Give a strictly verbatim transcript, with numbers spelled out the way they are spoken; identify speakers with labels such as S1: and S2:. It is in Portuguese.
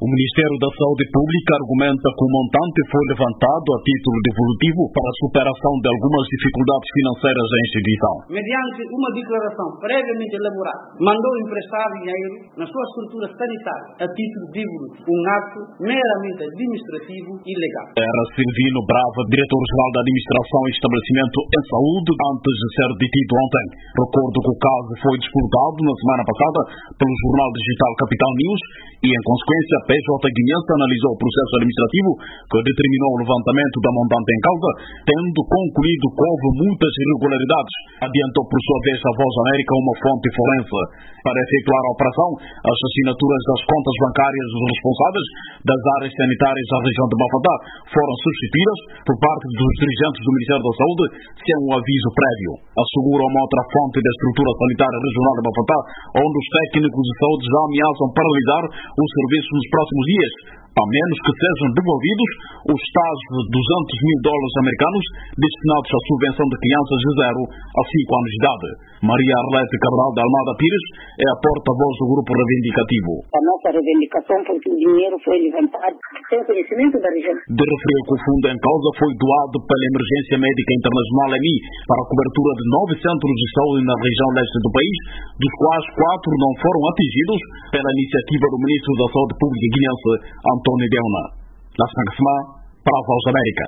S1: O Ministério da Saúde Pública argumenta que o montante foi levantado a título devolutivo para a superação de algumas dificuldades financeiras da instituição.
S2: Mediante uma declaração previamente elaborada, mandou emprestar dinheiro na sua estrutura sanitária a título devolutivo, um ato meramente administrativo e legal.
S1: Era Silvino Brava, diretor-geral da Administração e Estabelecimento em Saúde, antes de ser detido ontem. Recordo que o caso foi divulgado na semana passada pelo jornal digital Capital News e, em consequência, a P J Guinense analisou o processo administrativo que determinou o levantamento da montante em causa, tendo concluído que houve muitas irregularidades. Adiantou, por sua vez, a Voz América uma fonte forense. Para efetuar a operação, as assinaturas das contas bancárias dos responsáveis das áreas sanitárias da região de Mafatá foram substituídas por parte dos dirigentes do Ministério da Saúde sem um aviso prévio. Assegura uma outra fonte da estrutura sanitária regional de Mafatá, onde os técnicos de saúde já ameaçam paralisar o serviço nos próximos dias, a menos que sejam devolvidos os tais duzentos mil dólares americanos destinados à subvenção de crianças de zero a cinco anos de idade. Maria Arlete Cabral de Almada Pires é a porta-voz do grupo reivindicativo.
S3: A nossa reivindicação foi que o dinheiro foi levantado sem conhecimento da região.
S1: De referir que o fundo em causa foi doado pela Emergência Médica Internacional E M I para a cobertura de nove centros de saúde na região leste do país, dos quais quatro não foram atingidos pela iniciativa do Ministro da Saúde Pública guinense, Antônio Deuna. La Sangasma, para a Voz América.